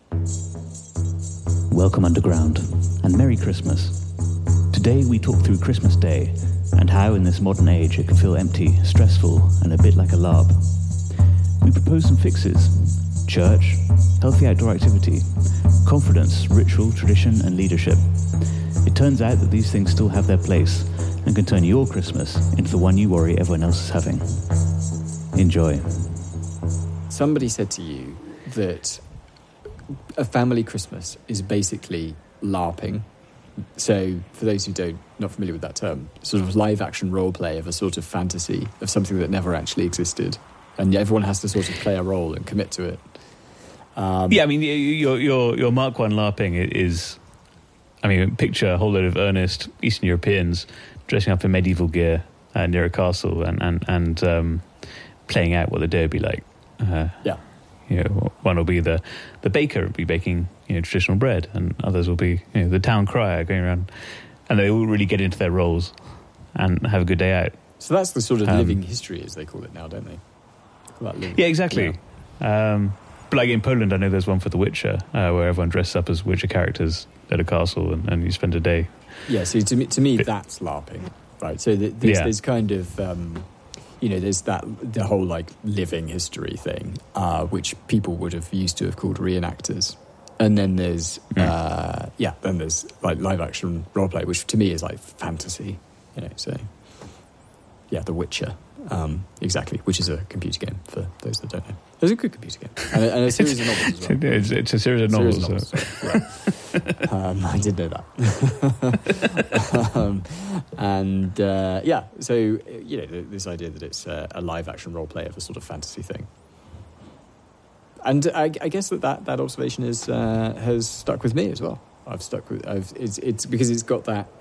Welcome underground, and Merry Christmas. Today we talk through Christmas Day and how in this modern age it can feel empty, stressful, and a bit like a LARP. We propose some fixes: church, healthy outdoor activity, confidence, ritual, tradition, and leadership. It turns out that these things still have their place and can turn your Christmas into the one you worry everyone else is having. Enjoy. Somebody said to you that a family Christmas is basically LARPing. So, for those who not familiar with that term, sort of live-action role-play of a sort of fantasy of something that never actually existed, and everyone has to sort of play a role and commit to it. Yeah, I mean, your Mark 1 LARPing is, I mean, picture a whole load of earnest Eastern Europeans dressing up in medieval gear near a castle and playing out what the day would be like. Yeah. You know, one will be the baker will be baking, traditional bread, and others will be, the town crier going around, and they all really get into their roles and have a good day out. So that's the sort of living history, as they call it now, don't they? Yeah, exactly. Yeah. But like in Poland, I know there's one for The Witcher, where everyone dresses up as Witcher characters at a castle, and you spend a day. Yeah, so to me that's LARPing, right? So there's kind of, there's the whole like living history thing, which people would have used to have called reenactors. And then there's, then there's like live action roleplay, which to me is like fantasy, so yeah, The Witcher. Exactly, which is a computer game for those that don't know. It's a good computer game, and a series of novels as well. It's a series of novels. Right. I did know that. So this idea that it's a live-action role play of a sort of fantasy thing, and I guess that observation has stuck with me as well. It's because it's got that.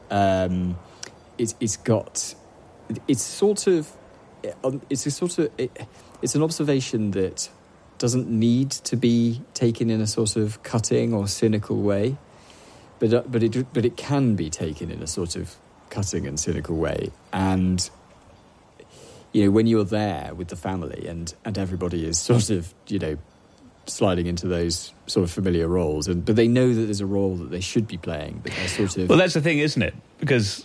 It's an observation that doesn't need to be taken in a sort of cutting or cynical way, but it can be taken in a sort of cutting and cynical way. And when you're there with the family and everybody is sort of sliding into those sort of familiar roles, but they know that there's a role that they should be playing, but they're sort of... Well, that's the thing, isn't it? Because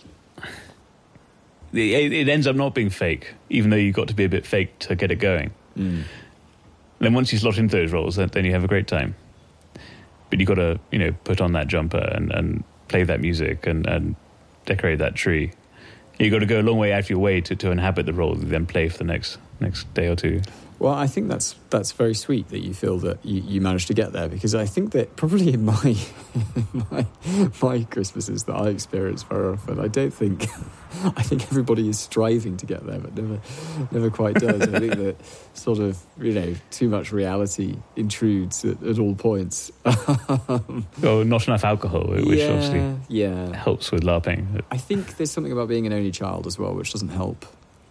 it ends up not being fake, even though you've got to be a bit fake to get it going. Then once you slot into those roles, then you have a great time. But you've got to, put on that jumper and play that music and decorate that tree. You've got to go a long way out of your way to inhabit the role that you then play for the next day or two. Well, I think that's very sweet that you feel that you managed to get there, because I think that probably in my Christmases that I experience very often, I think everybody is striving to get there, but never quite does. I think that sort of too much reality intrudes at all points. Well, not enough alcohol, which obviously helps with LARPing. I think there's something about being an only child as well, which doesn't help.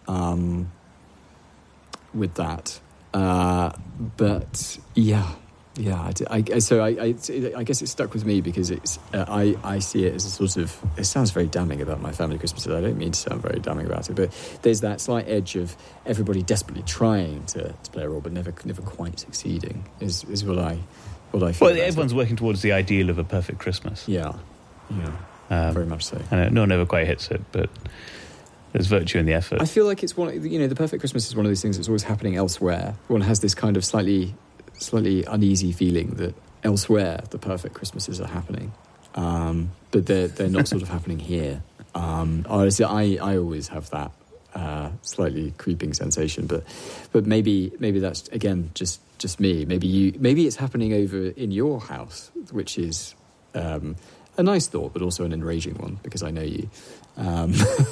With that, but I guess it stuck with me because it's I see it as a sort of, it sounds very damning about my family Christmases. I don't mean to sound very damning about it, but there's that slight edge of everybody desperately trying to play a role but never quite succeeding is what I feel. Well, everyone's working towards the ideal of a perfect Christmas. Yeah, very much so. And no one ever quite hits it, but there's virtue in the effort. I feel like it's the perfect Christmas is one of those things that's always happening elsewhere. One has this kind of slightly uneasy feeling that elsewhere the perfect Christmases are happening, but they're not sort of happening here. Honestly, I always have that slightly creeping sensation, but maybe that's again just me. Maybe it's happening over in your house, which is a nice thought, but also an enraging one because I know you. I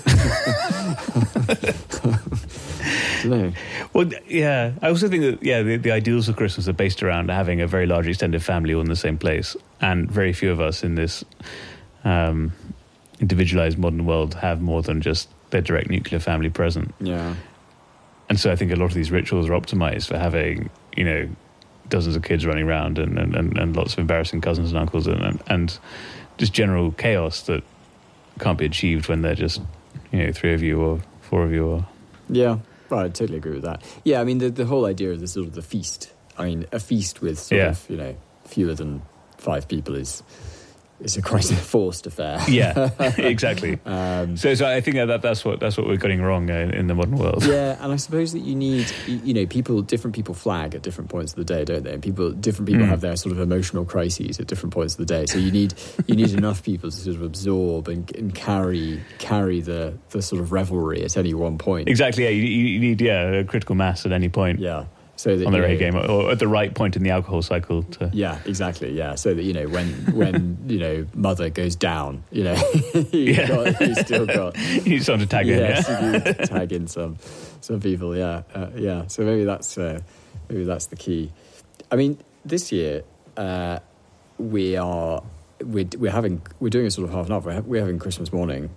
don't know. Well, yeah. I also think that the ideals of Christmas are based around having a very large extended family all in the same place, and very few of us in this individualized modern world have more than just their direct nuclear family present. Yeah. And so I think a lot of these rituals are optimized for having, dozens of kids running around and lots of embarrassing cousins and uncles and just general chaos that can't be achieved when they're just, three of you or four of you. Or... Yeah, right, I totally agree with that. Yeah, I mean, the whole idea of the sort of the feast. I mean, a feast with sort of, fewer than 5 people is quite a forced affair. Yeah, exactly. So I think that's what we're getting wrong in the modern world. Yeah, and I suppose that you need, different people flag at different points of the day, don't they? And different people have their sort of emotional crises at different points of the day. So you need enough people to sort of absorb and carry the sort of revelry at any one point. Exactly. Yeah, you need a critical mass at any point. Yeah. So that, on the A game, or at the right point in the alcohol cycle. Yeah, exactly. Yeah, so that when mother goes down, you still got you start to tag in. Yes, you need to tag in some people. Yeah, yeah. So maybe that's the key. I mean, this year we're doing a sort of half and half. We're having Christmas morning.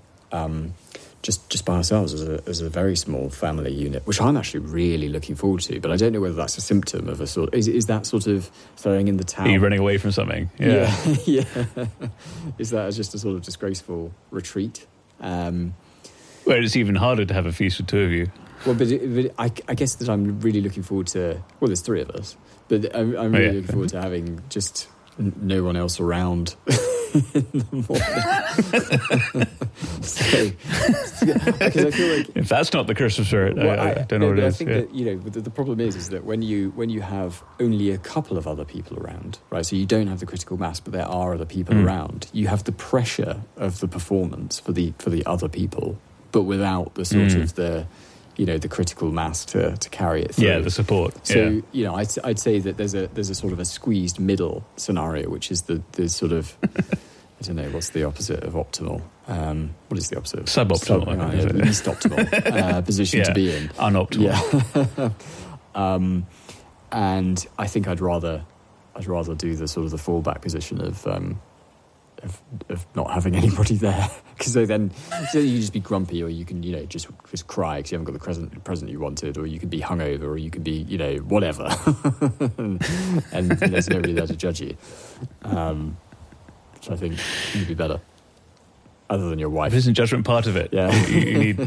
Just by ourselves as a very small family unit, which I'm actually really looking forward to. But I don't know whether that's a symptom of a sort. Is that sort of throwing in the towel? Are you running away from something? Yeah. Yeah. Is that just a sort of disgraceful retreat? Well, it's even harder to have a feast with 2 of you. Well, but I guess that I'm really looking forward to. Well, there's 3 of us, but I'm really looking forward to having just no one else around in the morning. Because I feel like if that's not the Christmas spirit, I don't know what it is. I think that the problem is that when you have only a couple of other people around, right? So you don't have the critical mass, but there are other people around. You have the pressure of the performance for the other people, but without the sort of the critical mass to carry it through. Yeah, the support. So I'd say that there's a sort of a squeezed middle scenario, which is the sort of I don't know, what's the opposite of optimal? What is the opposite? Suboptimal. Least optimal position to be in. Unoptimal. Yeah. And I think I'd rather do the sort of the fallback position of not having anybody there, because so you just be grumpy, or you can just cry because you haven't got the present you wanted, or you can be hungover, or you can be whatever, and there's nobody there to judge you. Which I think would be better, other than your wife. Isn't judgment part of it? Yeah, you need.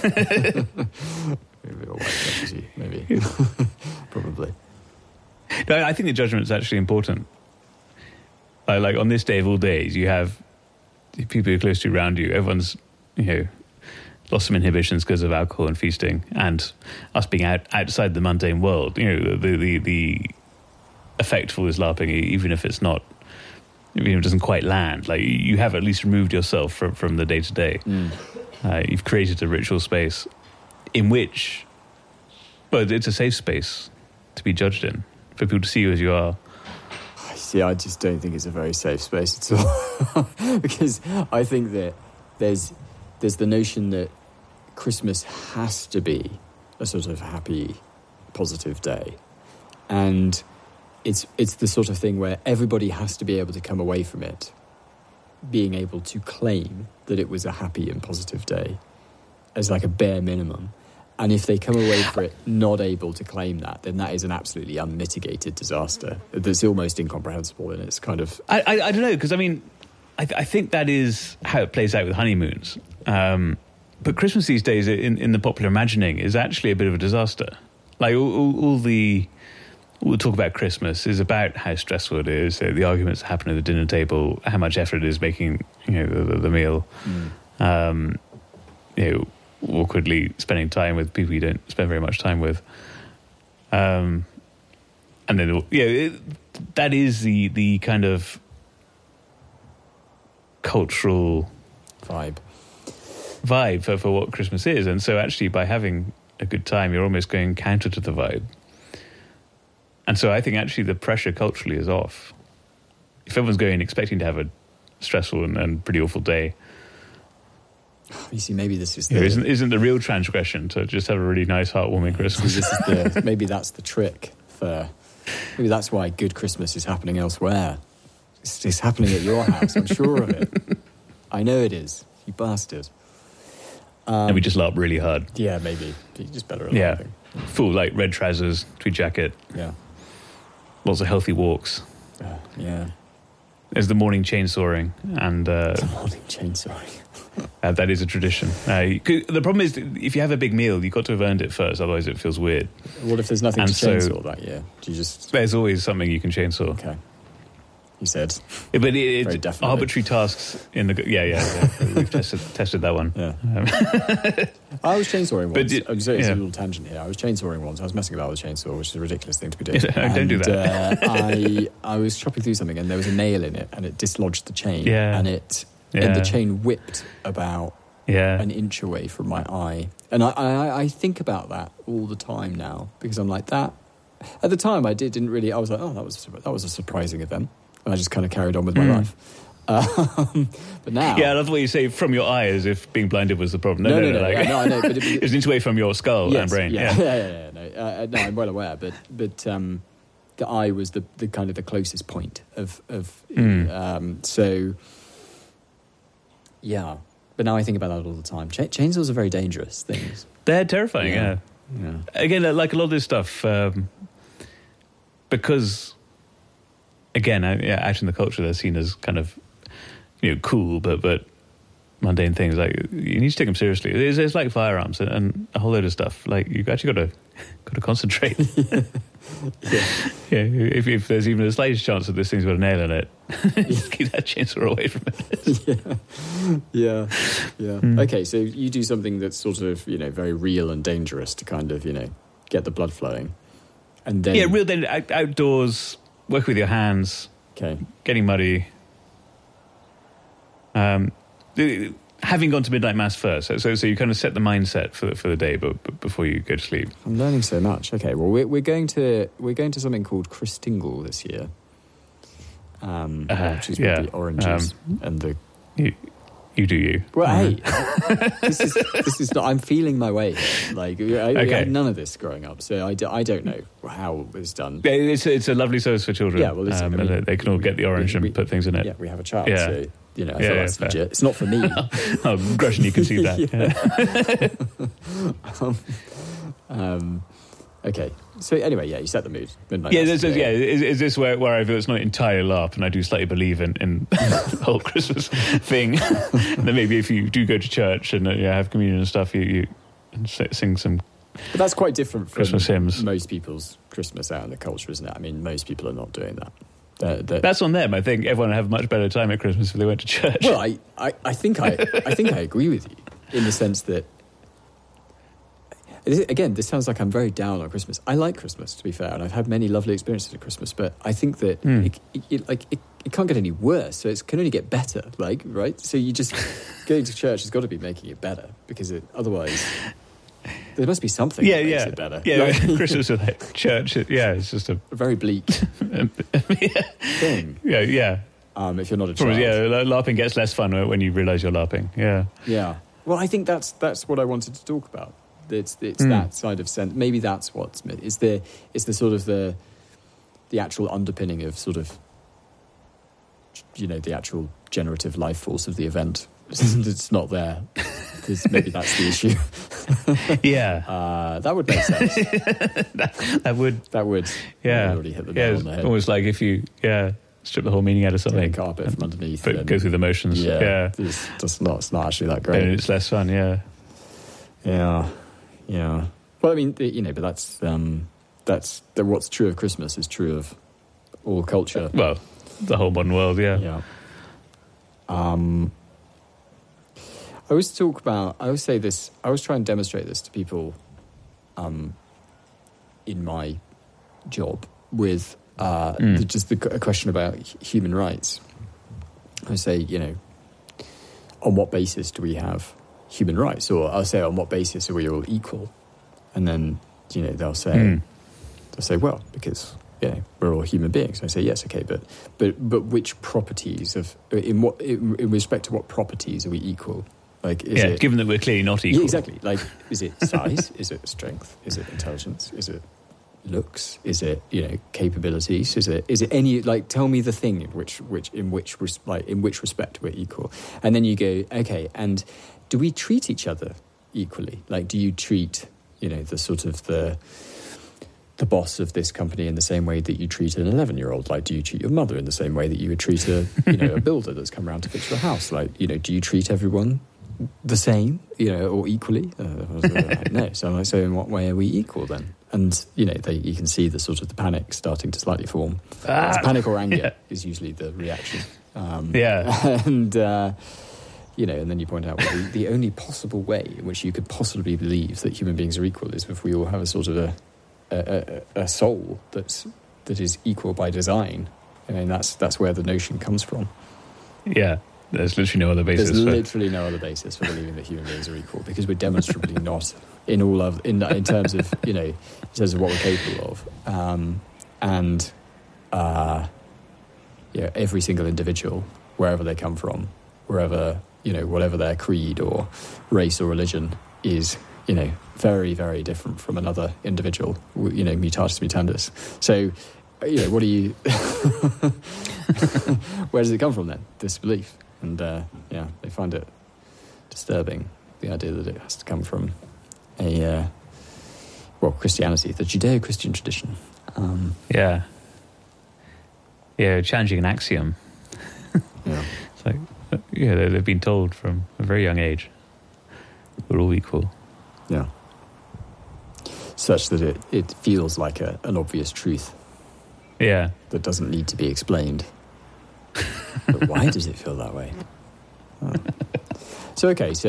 Maybe your wife judges you. Maybe, probably. No, I think the judgment is actually important. Like on this day of all days, you have people who are close to you around you. Everyone's lost some inhibitions because of alcohol and feasting, and us being outside the mundane world. The effect of all this LARPing, even if it's not. It doesn't quite land. Like you have at least removed yourself from the day to day. You've created a ritual space in which, well, it's a safe space to be judged in, for people to see you as you are. See, I just don't think it's a very safe space at all, because I think that there's the notion that Christmas has to be a sort of happy, positive day, and it's the sort of thing where everybody has to be able to come away from it being able to claim that it was a happy and positive day as like a bare minimum. And if they come away from it not able to claim that, then that is an absolutely unmitigated disaster that's almost incomprehensible in its kind of... I don't know, because I think that is how it plays out with honeymoons. But Christmas these days, in the popular imagining, is actually a bit of a disaster. Like all the talk about Christmas is about how stressful it is, the arguments that happen at the dinner table, how much effort it is making the meal, awkwardly spending time with people you don't spend very much time with, and then that is the kind of cultural vibe for what Christmas is. And so actually by having a good time, you're almost going counter to the vibe. And so I think actually the pressure culturally is off. If everyone's going expecting to have a stressful and pretty awful day, you see, maybe this is isn't the real transgression to just have a really nice, heartwarming Christmas. Maybe that's the trick. Maybe that's why good Christmas is happening elsewhere. It's happening at your house. I'm sure of it. I know it is. You bastard. And we just LARP really hard. Yeah, maybe. You're just better at LARPing. Yeah. Full, like, red trousers, tweed jacket. Yeah. Lots of healthy walks. Yeah. There's the morning chainsawing. And, the morning chainsawing. That is a tradition. The problem is, if you have a big meal, you've got to have earned it first, otherwise it feels weird. What if there's nothing to chainsaw that year? Do you just... There's always something you can chainsaw. Okay. he said. But Very it's definitely. arbitrary tasks in the... Yeah. We've tested that one. Yeah. I was chainsawing once. I'm sorry, it's a yeah. little tangent here. I was chainsawing once. I was messing about with a chainsaw, which is a ridiculous thing to be doing. Don't do that. I was chopping through something and there was a nail in it and it dislodged the chain. Yeah. And the chain whipped about an inch away from my eye. And I think about that all the time now because I'm like that. At the time, I didn't really. I was like, oh, that was a surprising event, and I just kind of carried on with my life. But now, I love the way you say from your eye as if being blinded was the problem. No, I know. But it was an inch away from your skull and brain. Yeah. No, I'm well aware, but the eye was the kind of the closest point of so. Yeah, but now I think about that all the time. Chainsaws are very dangerous things. They're terrifying. Yeah. Again, like a lot of this stuff, because again, out in the culture, they're seen as kind of cool, but mundane things. Like you need to take them seriously. It's like firearms and a whole load of stuff. Like you've actually got to concentrate. If there's even the slightest chance that this thing's got a nail in it, just keep that chainsaw away from it. Okay, so you do something that's sort of very real and dangerous to kind of get the blood flowing, and then real outdoors, work with your hands. Okay, getting muddy. Having gone to midnight mass first, so you kind of set the mindset for the day, but before you go to sleep. I'm learning so much. Okay, well we're going to something called Christingle this year, which is with the oranges and the. You do you. Well, hey, this is not. I'm feeling my way here. Like I had none of this growing up, so I don't know how it's done. Yeah, it's a lovely service for children. Yeah, well, they can all get the orange and put things in it. Yeah, we have a child, yeah. so I feel that's legit. It's not for me. Grushin, you can see that. Okay. So anyway, you set the mood. Midnight Mass. Is this where I feel it's not entirely LARP, and I do slightly believe in the whole Christmas thing. Then maybe if you do go to church and have communion and stuff, you sing some. But that's quite different from Christmas hymns. Most people's Christmas out in the culture, isn't it? I mean, most people are not doing that. That's on them. I think everyone would have a much better time at Christmas if they went to church. Well, I think I agree with you in the sense that. Again, this sounds like I'm very down on Christmas. I like Christmas, to be fair, and I've had many lovely experiences at Christmas. But I think that it can't get any worse, so it can only get better. Right? So you just going to church has got to be making it better because otherwise there must be something that makes it better. Yeah, Christmas without church. It's just a very bleak thing. Yeah. If you're not a child, LARPing gets less fun when you realise you're LARPing. Yeah. Yeah. Well, I think that's what I wanted to talk about. It's that side of sense. Maybe that's what's it's the sort of the actual underpinning of sort of the actual generative life force of the event. It's not there. Maybe that's the issue. Yeah, that would make sense. that would. Yeah, already hit the nail on the head. Almost like if you strip the whole meaning out of something, carpet from underneath, but go through the motions. It's not actually that great. And it's less fun. Yeah. Well, I mean, but that's what's true of Christmas is true of all culture. Well, the whole modern world, Yeah. I always say this. I always try and demonstrate this to people, in my job with just a question about human rights. I say, on what basis do we have human rights? Or I'll say, on what basis are we all equal? And then, they'll say, well, because we're all human beings. I say, yes, okay, but which properties in respect to what properties are we equal? Given that we're clearly not equal. Yeah, exactly. Is it size? Is it strength? Is it intelligence? Is it looks? Is it capabilities? Is it any tell me the thing in which respect we're equal? And then you go, okay, and do we treat each other equally? Do you treat the sort of the boss of this company in the same way that you treat an 11-year-old? Do you treat your mother in the same way that you would treat a a builder that's come around to fix your house? Do you treat everyone the same, or equally? No. So in what way are we equal then? And, you know, you can see the sort of the panic starting to slightly form. It's panic or anger is usually the reaction. And, you know, and then you point out, well, the only possible way in which you could possibly believe that human beings are equal is if we all have a sort of a soul that is equal by design. I mean, that's where the notion comes from. Yeah, there's literally no other basis. There's literally no other basis for believing that human beings are equal, because we're demonstrably not in terms of, you know, in terms of what we're capable of. Every single individual, wherever they come from, wherever, you know, whatever their creed or race or religion is, you know, very, very different from another individual, you know, mutatis mutandis. So, you know, what do you... Where does it come from then, this belief? And, they find it disturbing, the idea that it has to come from Christianity, the Judeo-Christian tradition. Challenging an axiom. Yeah. It's like, they've been told from a very young age we're all equal. Yeah. Such that it feels like an obvious truth. Yeah. That doesn't need to be explained. But why does it feel that way? Oh. So that's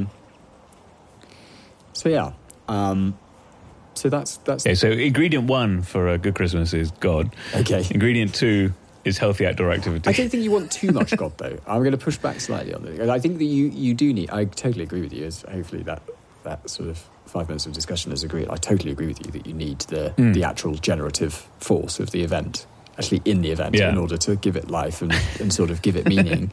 Okay, so ingredient 1 for a good Christmas is God. Okay. Ingredient 2 is healthy outdoor activity. I don't think you want too much God, though. I'm going to push back slightly on this. I think that you do need... I totally agree with you, as hopefully that sort of 5 minutes of discussion has agreed. I totally agree with you that you need the actual generative force of the event, actually in the event, in order to give it life and sort of give it meaning.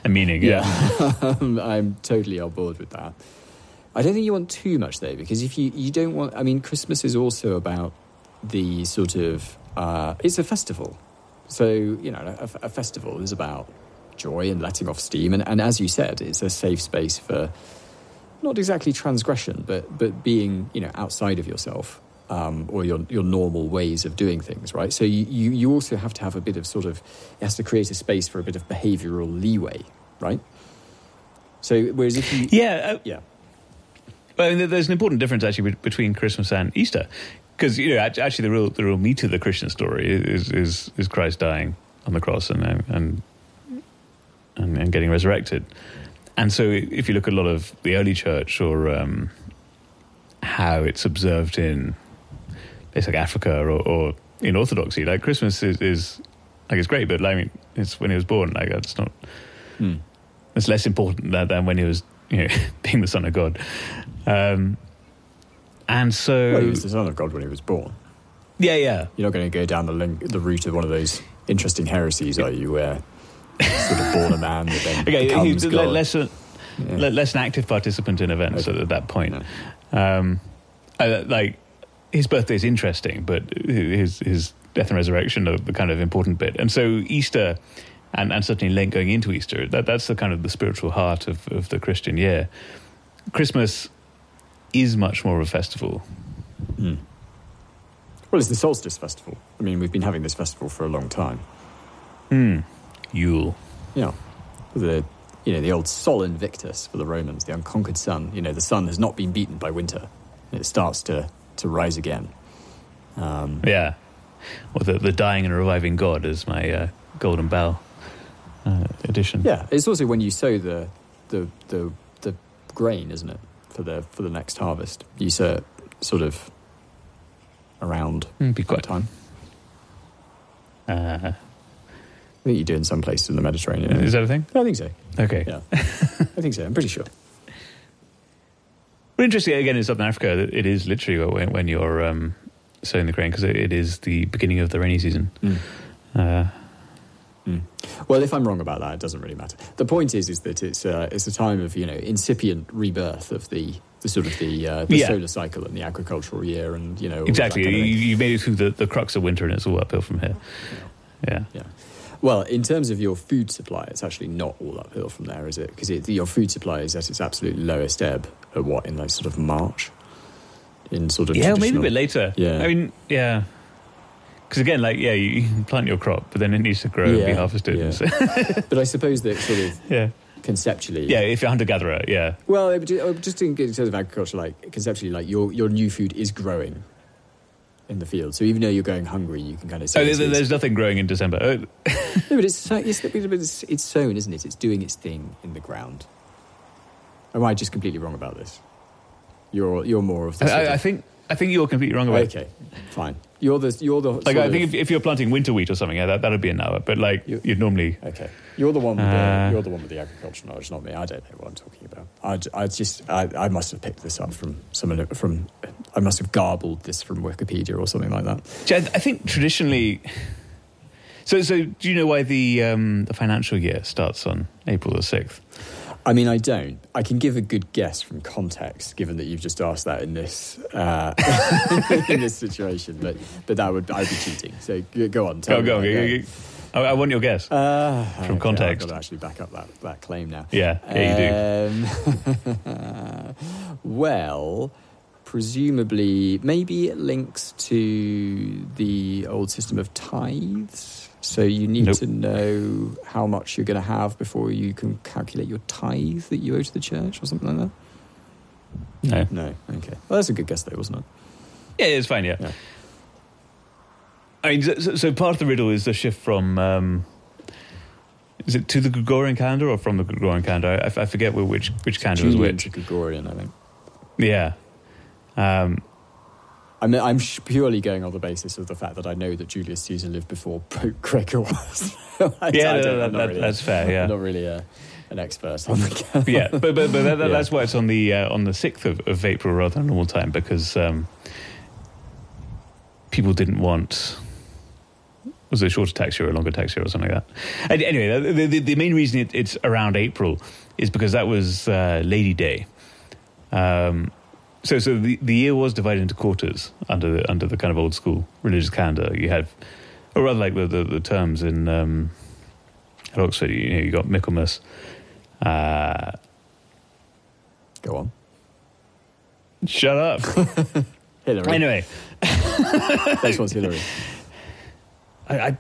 I'm totally on board with that. I don't think you want too much, though, because if you don't want... I mean, Christmas is also about the sort of... it's a festival. So, you know, a festival is about joy and letting off steam. And as you said, it's a safe space for not exactly transgression, but being, you know, outside of yourself or your normal ways of doing things, right? So you also have to have a bit of sort of... It has to create a space for a bit of behavioural leeway, right? So whereas if you... Well, I mean, there's an important difference actually between Christmas and Easter, because, you know, actually the real meat of the Christian story is Christ dying on the cross and getting resurrected. And so if you look at a lot of the early church or how it's observed in places like Africa or in Orthodoxy, like Christmas is like, it's great, but like, I mean, it's when he was born, like that's not... It's less important than when he was, you know, being the Son of God. And so... Well, he was the Son of God when he was born. Yeah. You're not going to go down the route of one of those interesting heresies, are you, where sort of born a man that then becomes God? Less an active participant in events at that point. No. Like, his birthday is interesting, but his death and resurrection are the kind of important bit. And so Easter... And certainly Lent going into Easter, that's the kind of the spiritual heart of the Christian year. Christmas is much more of a festival. Well, it's the solstice festival. I mean, we've been having this festival for a long time. Yule. Yeah. The old Sol Invictus for the Romans, the unconquered sun. You know, the sun has not been beaten by winter. It starts to rise again. Or the dying and reviving God is my Golden Bell edition. Yeah, it's also when you sow the grain, isn't it, for the next harvest? You sow it sort of around that time. I think you do in some places in the Mediterranean. Is that a thing? I think so. Okay. Yeah, I think so. I'm pretty sure. Well, interesting, again, in Southern Africa, that it is literally when you're sowing the grain, because it is the beginning of the rainy season. Well, if I'm wrong about that, it doesn't really matter. The point is that it's a time of, you know, incipient rebirth of the sort of the solar cycle and the agricultural year, and, you know, exactly. You made it through the crux of winter, and it's all uphill from here. Yeah. Well, in terms of your food supply, it's actually not all uphill from there, is it? Because your food supply is at its absolute lowest ebb in like sort of March, in sort of maybe a bit later. Yeah, I mean, yeah. Because again, like, you can plant your crop, but then it needs to grow and be harvested. Yeah. So. But I suppose that sort of conceptually... Yeah, if you're a hunter-gatherer, yeah. Well, just in terms of agriculture, like, conceptually, like, your new food is growing in the field. So even though you're going hungry, you can kind of say... there's nothing growing in December. No, but it's sown, isn't it? It's doing its thing in the ground. Am I just completely wrong about this? You're more of the... I think you're completely wrong about it. Okay, fine. You're the like, I think if you're planting winter wheat or something, that'd be a no. But like you'd normally... Okay. You're the one with the agricultural knowledge, not me. I don't know what I'm talking about. I must have picked this up from someone I must have garbled this from Wikipedia or something like that. I think traditionally... So do you know why the financial year starts on April the 6th? I mean, I don't. I can give a good guess from context, given that you've just asked that in this in this situation. But I'd be cheating. So go on. Go. I want your guess from context. I've got to actually back up that claim now. Yeah, you do. Well, presumably, maybe it links to the old system of tithes. So you need to know how much you're going to have before you can calculate your tithe that you owe to the church or something like that? No. Okay. Well, that's a good guess, though, wasn't it? Yeah, it's fine, yeah. I mean, so part of the riddle is the shift from... is it to the Gregorian calendar or from the Gregorian calendar? I forget which calendar was which. To Gregorian, I think. Yeah. I'm purely going on the basis of the fact that I know that Julius Caesar lived before Pope Gregor was. That's fair. Yeah, I'm not really an expert on the calendar. Yeah, but that's why it's on the 6th of April rather than normal time, because people didn't want. Was it a shorter tax year or a longer tax year or something like that? And anyway, the main reason it's around April is because that was Lady Day. So the year was divided into quarters under the kind of old school religious calendar. You had, or rather like the terms in at Oxford. You got Michaelmas. Go on. Shut up. Hillary. Anyway, this one's Hillary. But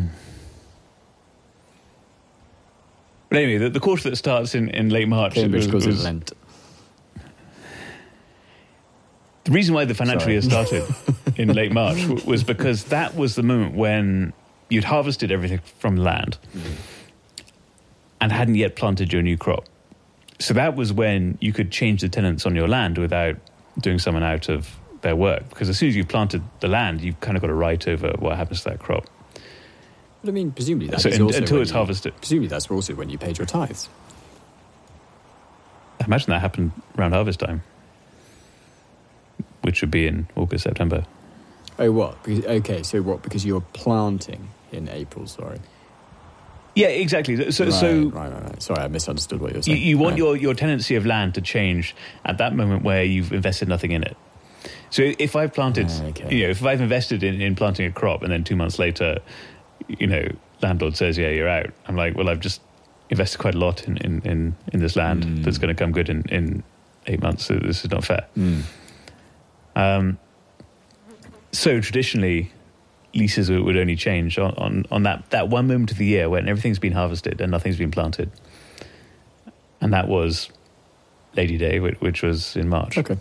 anyway, the quarter that starts in late March. Cambridge calls it Lent. The reason why the financial year started in late March was because that was the moment when you'd harvested everything from land and hadn't yet planted your new crop. So that was when you could change the tenants on your land without doing someone out of their work. Because as soon as you've planted the land, you've kind of got a right over what happens to that crop. But I mean, presumably that's until it's harvested. Presumably that's also when you paid your tithes. I imagine that happened around harvest time, which would be in August, September. Oh, what? So what? Because you're planting in April, sorry. Yeah, exactly. Right. Sorry, I misunderstood what you were saying. You want your tenancy of land to change at that moment where you've invested nothing in it. So if I've planted, if I've invested in planting a crop and then 2 months later, landlord says, yeah, you're out. I'm like, well, I've just invested quite a lot in this land that's going to come good in 8 months. So this is not fair. So traditionally, leases would only change on that one moment of the year when everything's been harvested and nothing's been planted. And that was Lady Day, which was in March. Okay.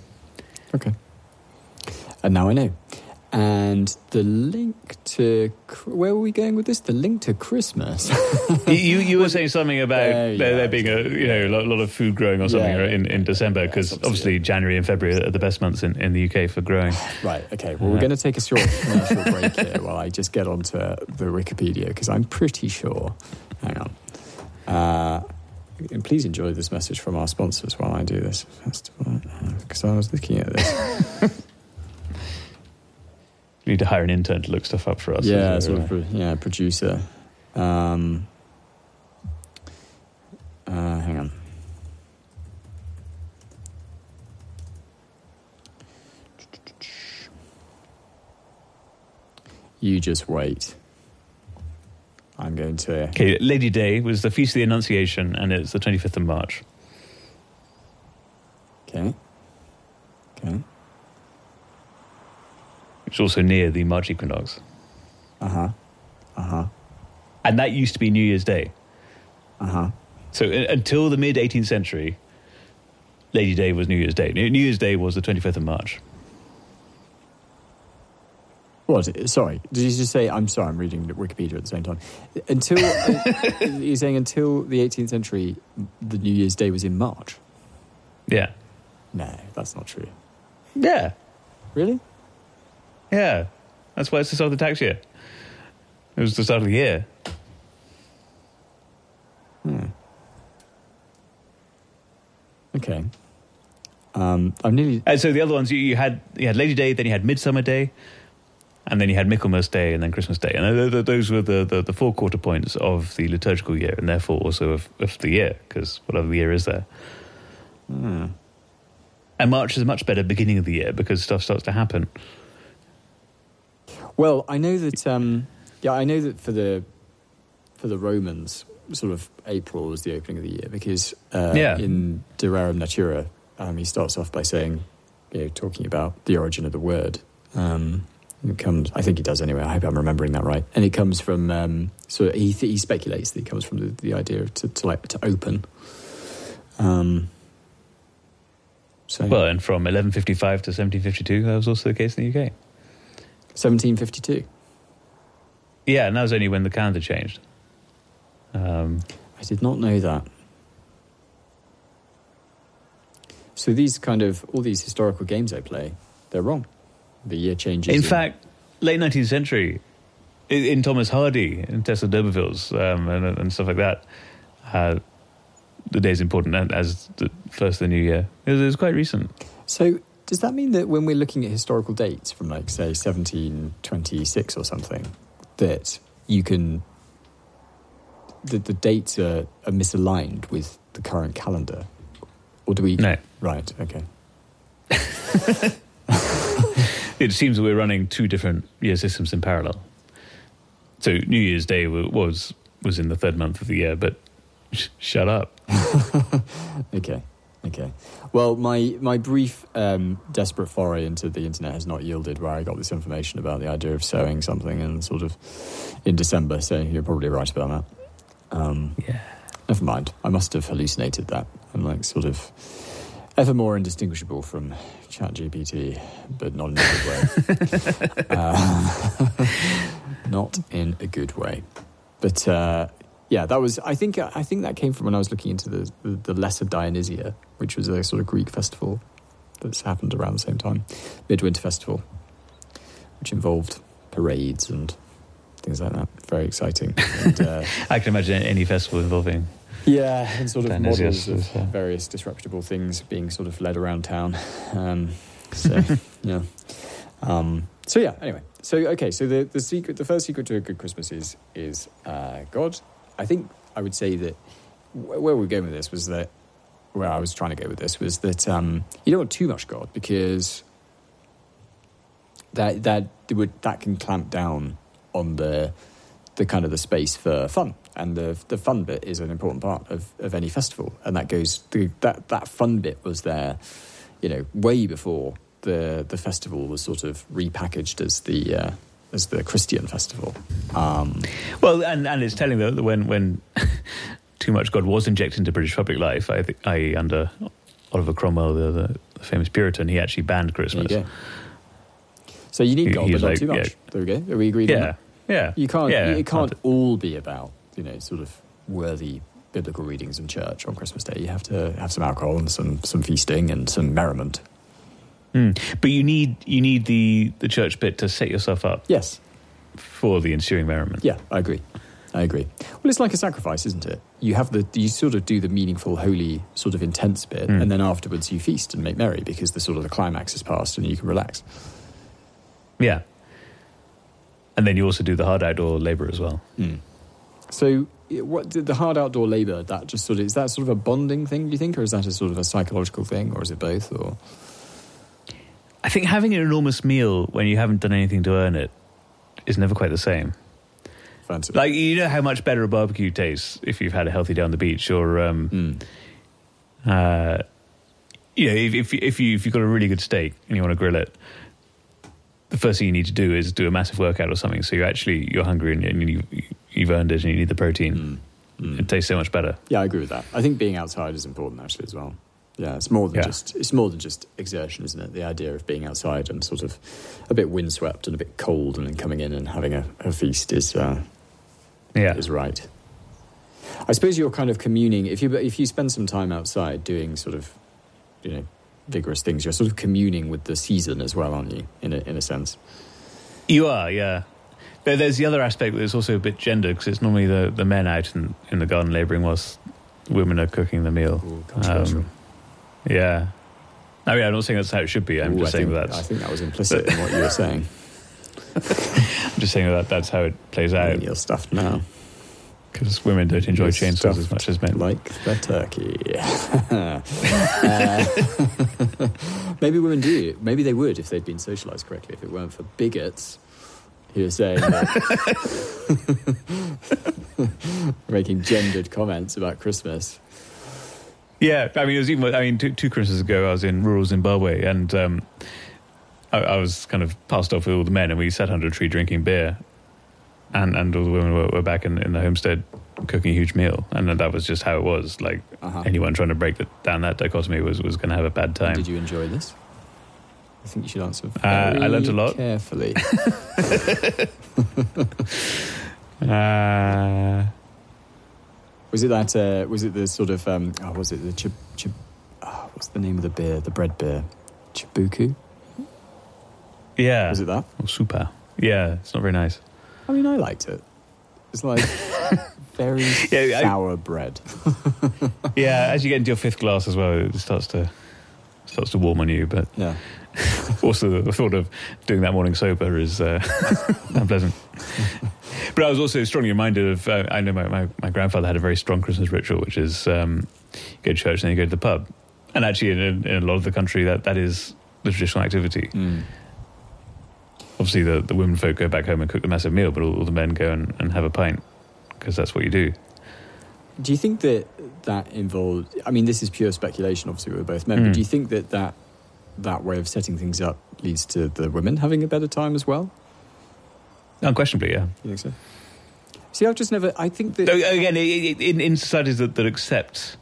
And now I know. And the link to... Where were we going with this? The link to Christmas. you were saying something about there being a lot of food growing or something in December, because obviously January and February are the best months in the UK for growing. Right, okay. Well, we're going to take a short commercial break here while I just get onto the Wikipedia, because I'm pretty sure... Hang on. And please enjoy this message from our sponsors while I do this festival, because I was looking at this. We need to hire an intern to look stuff up for us. Yeah, producer. Hang on. You just wait. I'm going to... Okay, Lady Day was the Feast of the Annunciation, and it's the 25th of March. Okay. It's also near the March equinox. And that used to be New Year's Day. So until the mid-18th century, Lady Day was New Year's Day. New Year's Day was the 25th of March. What? Sorry, did you just say? I'm sorry, I'm reading Wikipedia at the same time. Until you're saying until the 18th century, the New Year's Day was in March. Yeah. No, that's not true. Yeah. Really? Yeah. That's why it's the start of the tax year. It was the start of the year. Okay. I'm nearly. And so the other ones, you had Lady Day, then you had Midsummer Day, and then you had Michaelmas Day, and then Christmas Day. And those were the 4 quarter points of the liturgical year, and therefore also of the year, because whatever the year is there. And March is a much better beginning of the year because stuff starts to happen. Well, I know that. I know that for the Romans, sort of April was the opening of the year because in De Rerum Natura, he starts off by saying, talking about the origin of the word. It comes, I think he does anyway. I hope I'm remembering that right. And it comes from. So he speculates that it comes from the idea of to open. Well, and from 1155 to 1752, that was also the case in the UK. 1752. Yeah, and that was only when the calendar changed. I did not know that. So all these historical games I play, they're wrong. The year changes. In fact, late 19th century, in Thomas Hardy, in Tessa d'Urberville's, and stuff like that, the day's important as the first of the new year. It was quite recent. So does that mean that when we're looking at historical dates from, like, say, 1726 or something, that you can... the dates are misaligned with the current calendar? Or do we... No. Right, okay. It seems that we're running 2 different year systems in parallel. So New Year's Day was in the 3rd month of the year, but shut up. Okay. Well, my brief, desperate foray into the internet has not yielded where I got this information about the idea of sowing something and sort of in December, so you're probably right about that. Yeah. Never mind. I must have hallucinated that. I'm like sort of ever more indistinguishable from ChatGPT, but not in a good way. Not in a good way. But yeah, that was. I think that came from when I was looking into the Lesser Dionysia, which was a sort of Greek festival that's happened around the same time, Midwinter Festival, which involved parades and things like that. Very exciting. And, I can imagine any festival involving. Yeah, and sort of Dionysius models of various disreputable things being sort of led around town. So yeah. So yeah. Anyway, so okay. So the first secret to a good Christmas is God. I think I would say that where we're going with this was that where I was trying to go with this was that you don't want too much God because that can clamp down on the kind of the space for fun. And the fun bit is an important part of any festival, and that goes that fun bit was there, way before the festival was sort of repackaged as the Christian festival. Well, and it's telling though that when too much God was injected into British public life, I under Oliver Cromwell, the famous Puritan, he actually banned Christmas. There you go. So you need God, but not too much. Yeah. There we go. Are we agreed on that? Yeah. You can't. It can't all be about sort of worthy biblical readings in church on Christmas Day. You have to have some alcohol and some feasting and some merriment. But you need the church bit to set yourself up. Yes. For the ensuing merriment. Yeah, I agree. Well, it's like a sacrifice, isn't it? You sort of do the meaningful, holy, sort of intense bit, and then afterwards you feast and make merry because the climax is past and you can relax. Yeah. And then you also do the hard outdoor labour as well. So, what the hard outdoor labour? That just is that sort of a bonding thing? Do you think, or is that a sort of a psychological thing, or is it both? Or I think having an enormous meal when you haven't done anything to earn it is never quite the same. Fancy. Like, you know how much better a barbecue tastes if you've had a healthy day on the beach, or if you've got a really good steak and you want to grill it. The first thing you need to do is do a massive workout or something. So you're hungry and you've earned it and you need the protein. It tastes so much better. Yeah, I agree with that. I think being outside is important actually as well. Yeah, it's more than just exertion, isn't it? The idea of being outside and sort of a bit windswept and a bit cold, and then coming in and having a feast is right. I suppose you're kind of communing if you spend some time outside doing sort of, vigorous things. You're sort of communing with the season as well, aren't you? In a sense, you are. Yeah. There's the other aspect that's also a bit gendered, because it's normally the men out in the garden labouring whilst women are cooking the meal. Ooh, controversial. Yeah. I mean, I'm not saying that's how it should be. I'm just saying that's... I think that was implicit in what you were saying. I'm just saying that that's how it plays out. You're stuffed now. Because women don't enjoy chainsaws as much as men. Like the turkey. Maybe women do. Maybe they would if they'd been socialised correctly, if it weren't for bigots who are saying that... making gendered comments about Christmas. Yeah, I mean, it was even. Two Christmases ago, I was in rural Zimbabwe, and I was kind of passed off with all the men, and we sat under a tree drinking beer, and all the women were back in the homestead cooking a huge meal, and that was just how it was. Like anyone trying to break down that dichotomy was going to have a bad time. Did you enjoy this? I think you should answer I learnt a lot. Carefully. Was it that? Was it the sort of? Was it the what's the name of the beer? The bread beer, Chibuku. Yeah. Was it that? Or super. Yeah, it's not very nice. I mean, I liked it. It's like very sour bread. Yeah, as you get into your fifth glass as well, it starts to warm on you. But yeah. Also, the thought of doing that morning sober is unpleasant. But I was also strongly reminded of, I know my grandfather had a very strong Christmas ritual, which is you go to church and then you go to the pub. And actually in a lot of the country, that is the traditional activity. Mm. Obviously, the women folk go back home and cook the massive meal, but all the men go and have a pint, because that's what you do. Do you think that involved... I mean, this is pure speculation, obviously, we're both men, but do you think that way of setting things up leads to the women having a better time as well? Unquestionably, yeah. You think so? See, I've just never... I think that... Again, in societies that accept...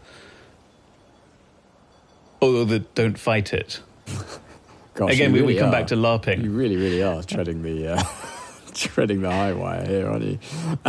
or that don't fight it... Gosh, again, we come back to LARPing. You really, really are treading the high wire here, aren't you?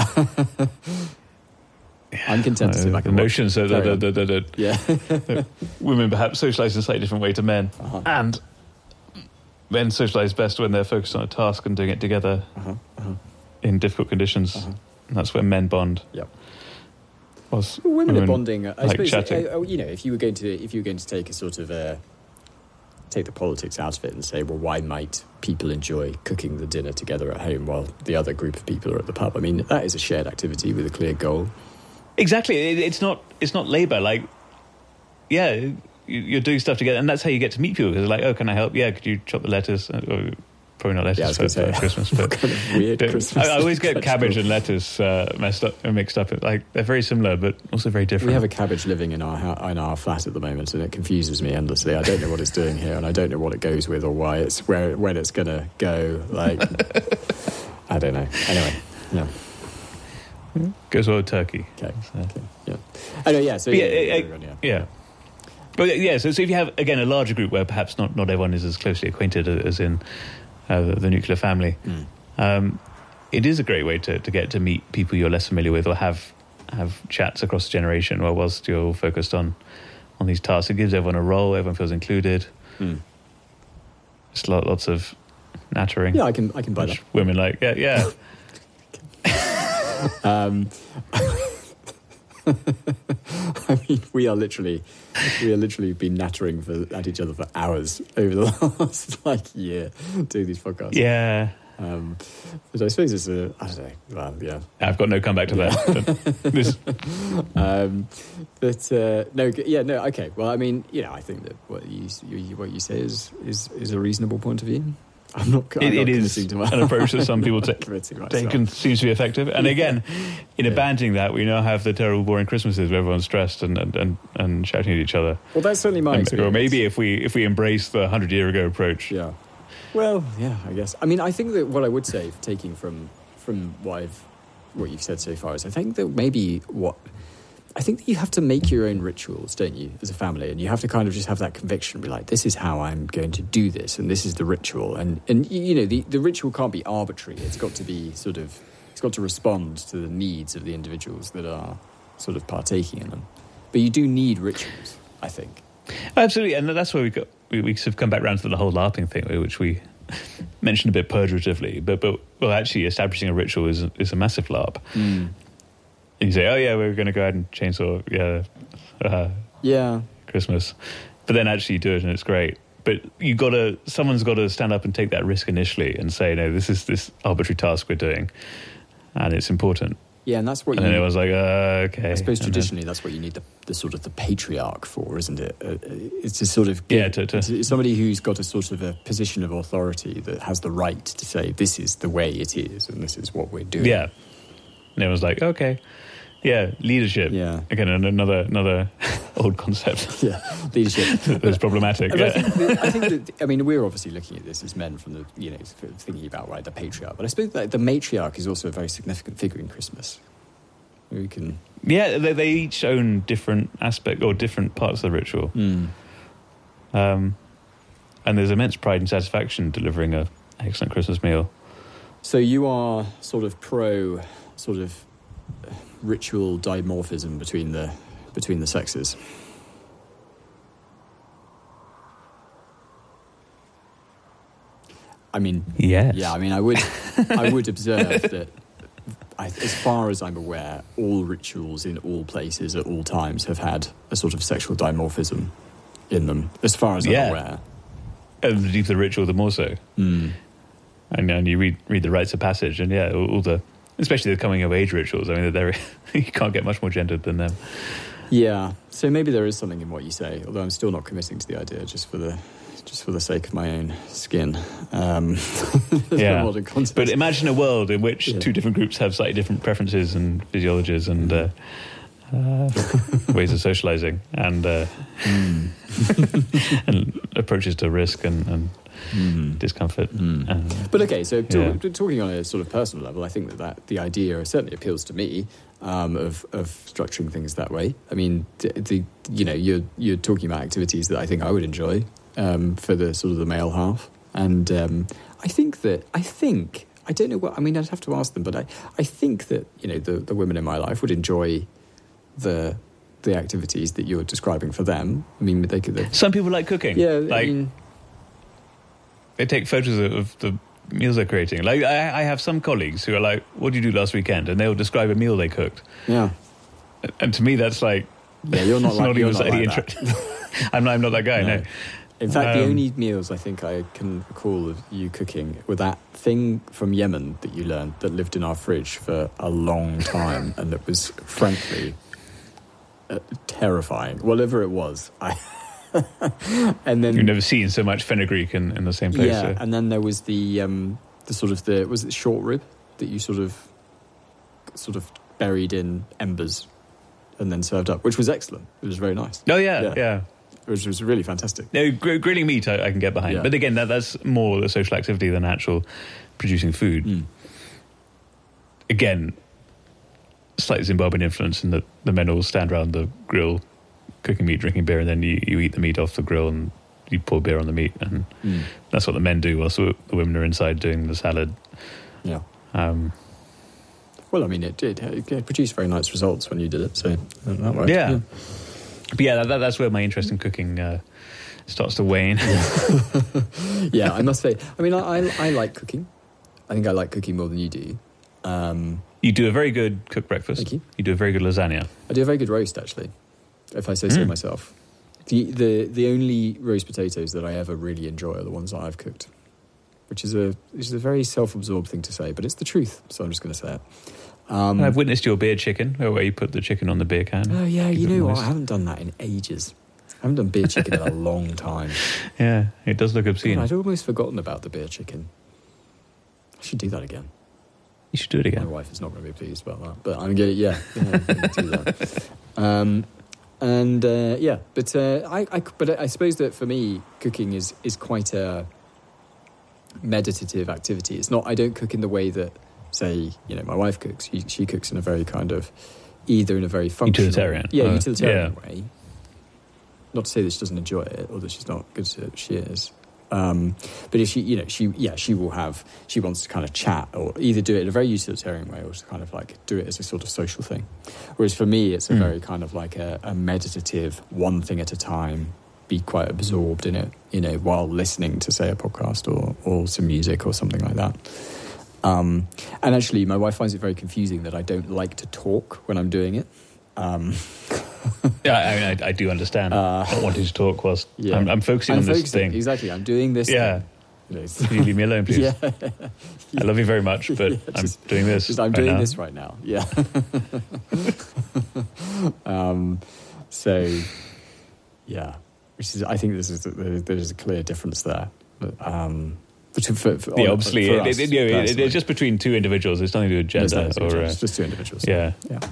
I'm content to sit back and watch. The notion so that women perhaps socialise in a slightly different way to men, and men socialise best when they're focused on a task and doing it together in difficult conditions. And that's when men bond. Yep. Women are bonding. I suppose chatting. If you were going to take a sort of take the politics out of it and say, well, why might people enjoy cooking the dinner together at home while the other group of people are at the pub? I mean, that is a shared activity with a clear goal. Exactly. It's not labour. Like, yeah, you're doing stuff together, and that's how you get to meet people. Because they're like, oh, can I help? Yeah, could you chop the lettuce? Probably not lettuce for Christmas, but kind of weird Christmas. I always get cabbage and lettuce mixed up. Like, they're very similar, but also very different. We have a cabbage living in our flat at the moment, and it confuses me endlessly. I don't know what it's doing here, and I don't know what it goes with or when it's going to go. Like, I don't know. Anyway, yeah. Goes well with turkey. Okay. Yeah. I know. Yeah. So yeah. But yeah, so if you have, again, a larger group where perhaps not everyone is as closely acquainted as in the nuclear family, it is a great way to get to meet people you're less familiar with, or have chats across the generation, while whilst you're all focused on these tasks. It gives everyone a role, everyone feels included. Just lots of nattering. Yeah, I can buy that. Women like, yeah. I mean, we are literally been nattering at each other for hours over the last year doing these podcasts. Yeah. But I suppose it's I don't know. Well, yeah. I've got no comeback to that. No. Okay. Well, I mean, I think that what you say is a reasonable point of view. It is an approach that some people take and seems to be effective. And again, in abandoning that, we now have the terrible, boring Christmases where everyone's stressed and shouting at each other. Well, that's certainly my experience. Or maybe if we embrace the 100-year-ago approach. Yeah. Well, yeah, I guess. I mean, I think that what I would say, taking from what you've said so far, is I think that maybe what I think that you have to make your own rituals, don't you, as a family? And you have to kind of just have that conviction, be like, this is how I'm going to do this, and this is the ritual. And you know, the ritual can't be arbitrary. It's got to be sort of, it's got to respond to the needs of the individuals that are sort of partaking in them. But you do need rituals, I think. Absolutely, and that's where we sort of come back around to the whole LARPing thing, which we mentioned a bit pejoratively, but well, actually establishing a ritual is a massive LARP. And you say, oh yeah, we're going to go ahead and chainsaw, Christmas, but then actually you do it and it's great. But someone's got to stand up and take that risk initially and say, no, this is this arbitrary task we're doing, and it's important. Yeah, and that's what. And then it was like, okay. I suppose traditionally that's what you need the sort of the patriarch for, isn't it? It's to sort of it's somebody who's got a sort of a position of authority that has the right to say this is the way it is and this is what we're doing. Yeah, and it was like, okay, yeah, leadership. Yeah, again, another old concept. Yeah, leadership. That's problematic. I think that, I mean, we're obviously looking at this as men from the, you know, thinking about, right, the patriarch. But I suppose that the matriarch is also a very significant figure in Christmas. We can... Yeah, they each own different aspect or different parts of the ritual. And there's immense pride and satisfaction delivering an excellent Christmas meal. So you are sort of pro sort of ritual dimorphism between the sexes. I mean, yes. Yeah, I mean, I would observe that, as far as I'm aware, all rituals in all places at all times have had a sort of sexual dimorphism in them, as far as I'm aware. And the deeper the ritual, the more so. And you read the rites of passage, and all the, especially the coming of age rituals. I mean, you can't get much more gendered than them. Yeah, so maybe there is something in what you say, although I'm still not committing to the idea, just for the sake of my own skin. Modern context. But imagine a world in which two different groups have slightly different preferences and physiologies and ways of socializing and and approaches to risk and discomfort. But okay, so talking on a sort of personal level, I think that the idea certainly appeals to me of structuring things that way. I mean, you're talking about activities that I think I would enjoy for the sort of the male half, and I don't know what, I mean, I'd have to ask them, but I think that, you know, the women in my life would enjoy the activities that you're describing for them. I mean, they could. Some people like cooking. Yeah, like, I mean, they take photos of the meals they're creating. Like, I have some colleagues who are like, "What did you do last weekend?" And they'll describe a meal they cooked. Yeah, and to me, that's like, you're not like that. I'm not that guy. No. In fact, the only meals I think I can recall of you cooking were that thing from Yemen that you learned that lived in our fridge for a long time and that was, frankly, terrifying. Whatever it was. And then you've never seen so much fenugreek in the same place. Yeah, so. And then there was the sort of was it short rib that you sort of buried in embers and then served up, which was excellent. It was very nice. Oh yeah. Which was really fantastic. No, grilling meat I can get behind. Yeah. But again, that's more a social activity than actual producing food. Again, slightly Zimbabwean influence in that the men all stand around the grill cooking meat, drinking beer, and then you eat the meat off the grill and you pour beer on the meat. And that's what the men do, whilst the women are inside doing the salad. Yeah. Well, I mean, it produced very nice results when you did it, so that worked. Yeah. But that's where my interest in cooking starts to wane. Yeah, I must say. I mean, I like cooking. I think I like cooking more than you do. You do a very good cooked breakfast. Thank you. You do a very good lasagna. I do a very good roast, actually, if I say so myself. The only roast potatoes that I ever really enjoy are the ones that I've cooked, which is a very self-absorbed thing to say, but it's the truth, so I'm just going to say it. I've witnessed your beer chicken, where you put the chicken on the beer can. Oh, yeah, you know what? I haven't done that in ages. I haven't done beer chicken in a long time. Yeah, it does look obscene. God, I'd almost forgotten about the beer chicken. I should do that again. You should do it again. My wife is not going to be pleased about that, but I'm going to, I'm going to do that. But I suppose that for me, cooking is quite a meditative activity. It's not, I don't cook in the way that, say, you know, my wife cooks. She cooks in a very kind of either in a very functional... Utilitarian way. Not to say that she doesn't enjoy it or that she's not good at it, she is. But if she wants to kind of chat or either do it in a very utilitarian way or to kind of like do it as a sort of social thing. Whereas for me, it's a very kind of like a meditative, one thing at a time, be quite absorbed in it, while listening to, say, a podcast or some music or something like that. And actually, my wife finds it very confusing that I don't like to talk when I'm doing it. Yeah, I do understand not wanting to talk whilst I'm focusing on this thing. Exactly, I'm doing this thing. Can you leave me alone, please? Yeah. I love you very much, but I'm doing this. I'm doing this right now. Yeah. So, yeah, which is, I think there's a clear difference there. Obviously, it's just between two individuals. It's nothing to do with gender. It's just two individuals. Yeah.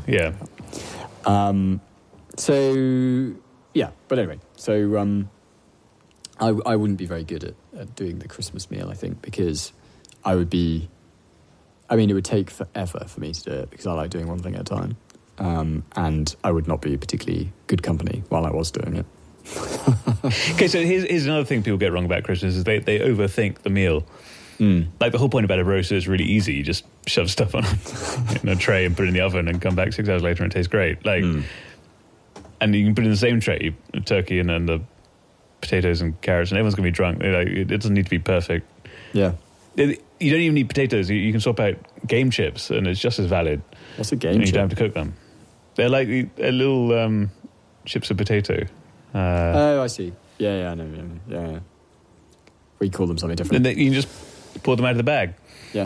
So, yeah, but anyway, so I wouldn't be very good at doing the Christmas meal, I think, because it would take forever for me to do it because I like doing one thing at a time. And I would not be particularly good company while I was doing it. Okay, so here's another thing people get wrong about Christmas is they overthink the meal. Like the whole point about a roast is really easy. You just shove stuff on in a tray and put it in the oven and come back 6 hours later and it tastes great. And you can put in the same tray the turkey and then the potatoes and carrots and everyone's going to be drunk. It doesn't need to be perfect. Yeah. You don't even need potatoes. You can swap out game chips and it's just as valid. What's a game chip? You don't have to cook them. They're like a little chips of potato. I see. Yeah, I know. Yeah. We call them something different. And you can just pour them out of the bag. Yeah.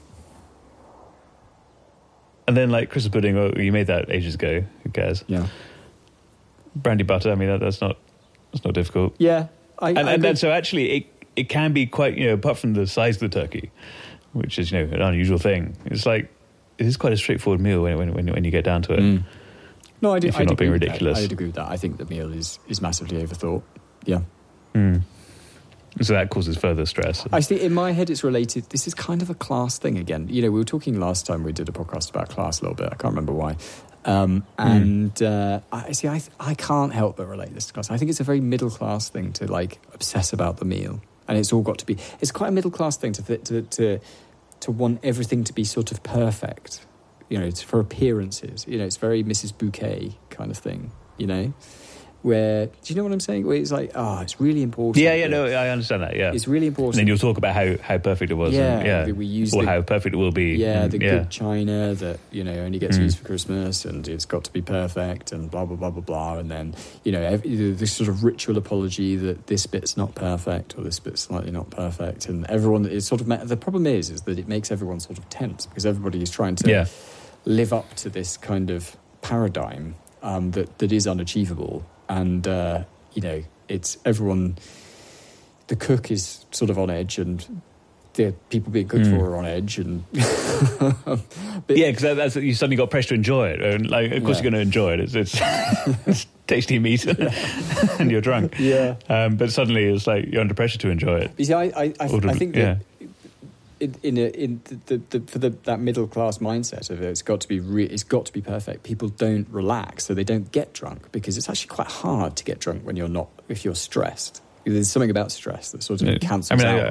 And then like Christmas pudding, you made that ages ago. Who cares? Yeah. Brandy butter. I mean, that's not difficult. Yeah. And then so actually it can be quite, apart from the size of the turkey, which is an unusual thing. It's like it is quite a straightforward meal when you get down to it. No, I do. If you're not being ridiculous. I agree with that. I think the meal is massively overthought. Yeah. So that causes further stress. I think in my head it's related. This is kind of a class thing again. We were talking last time we did a podcast about class a little bit. I can't remember why. I can't help but relate this to class. I think it's a very middle class thing to like obsess about the meal, and it's all got to be. It's quite a middle class thing to want everything to be sort of perfect. It's for appearances. It's very Mrs. Bouquet kind of thing. Where, do you know what I'm saying? Where it's like, it's really important. Yeah, no, I understand that, yeah. It's really important. And then you'll talk about how perfect it was. Yeah, we use how perfect it will be. Yeah, good china that, only gets used for Christmas and it's got to be perfect and blah, blah, blah, blah, blah. And then, this sort of ritual apology that this bit's not perfect or this bit's slightly not perfect. And everyone is sort of, the problem is that it makes everyone sort of tense because everybody is trying to live up to this kind of paradigm that is unachievable. And, it's everyone, the cook is sort of on edge and the people being cooked for are on edge. And because you suddenly got pressure to enjoy it. And of course you're going to enjoy it. It's tasty meat and you're drunk. Yeah. But suddenly it's like you're under pressure to enjoy it. You see, I think that that middle class mindset of it's got to be perfect. People don't relax, so they don't get drunk because it's actually quite hard to get drunk if you're stressed. There's something about stress that sort of cancels out.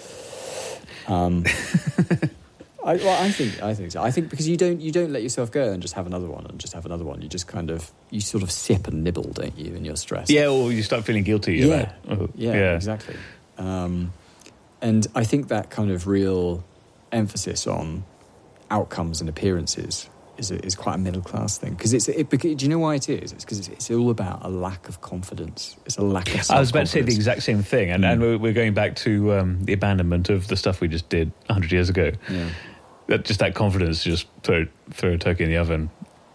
I think so. I think because you don't let yourself go and just have another one and just have another one. You just you sort of sip and nibble, don't you, when you're stressed? Yeah, or you start feeling guilty. Yeah, exactly. And I think that kind of real emphasis on outcomes and appearances is quite a middle class thing. Because do you know why it is? It's because it's all about a lack of confidence. It's a lack of self-confidence. I was about to say the exact same thing, and we're going back to the abandonment of the stuff we just did 100 years ago. Yeah. Just that confidence to just throw a turkey in the oven.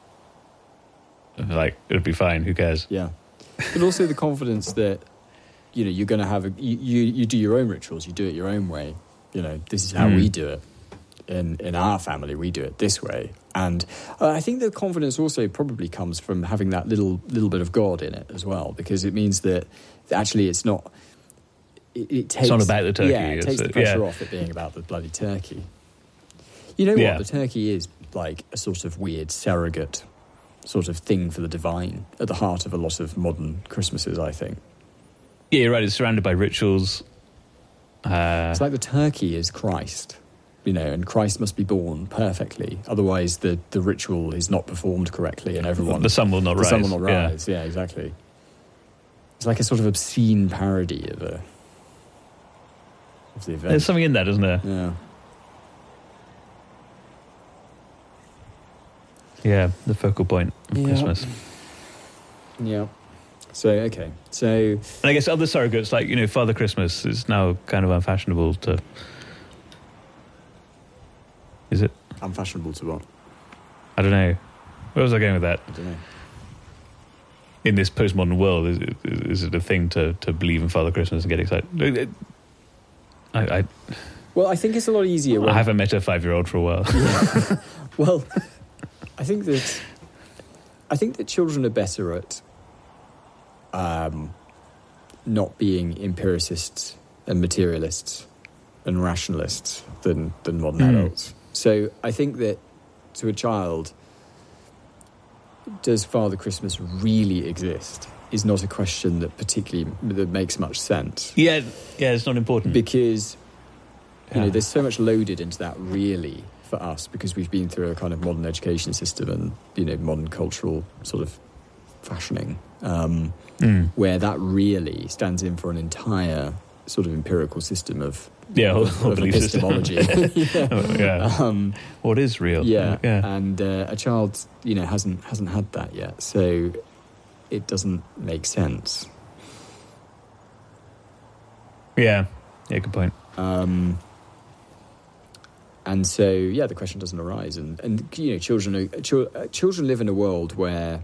Like, it'll be fine, who cares? Yeah. But also the confidence that you're going to have you do your own rituals, you do it your own way. This is how we do it. In our family, we do it this way. And I think the confidence also probably comes from having that little bit of God in it as well, because it means that actually it's not... It takes, it's not about the turkey. Yeah, it takes the pressure off it being about the bloody turkey. You know what? The turkey is like a sort of weird surrogate sort of thing for the divine at the heart of a lot of modern Christmases, I think. Yeah, you're right. It's surrounded by rituals. It's like the turkey is Christ, and Christ must be born perfectly. Otherwise, the ritual is not performed correctly, and the sun will not rise. The sun will not rise. Yeah, exactly. It's like a sort of obscene parody of the event. There's something in that, isn't there? Yeah. Yeah, the focal point of Christmas. Yeah. So, okay. So... And I guess other surrogates, like, Father Christmas is now kind of unfashionable to... Is it? Unfashionable to what? I don't know. Where was I going with that? I don't know. In this postmodern world, is it a thing to believe in Father Christmas and get excited? Well, I think it's a lot easier when... I haven't met a 5-year-old for a while. Yeah. Well, I think that children are better at not being empiricists and materialists and rationalists than modern adults. So I think that to a child, does Father Christmas really exist is not a question that makes much sense. Yeah, it's not important. Because, there's so much loaded into that really for us because we've been through a kind of modern education system and, modern cultural sort of fashioning, where that really stands in for an entire sort of empirical system of epistemology. What is real? Yeah. And a child, hasn't had that yet, so it doesn't make sense. Yeah, good point. And so, the question doesn't arise. And children live in a world where,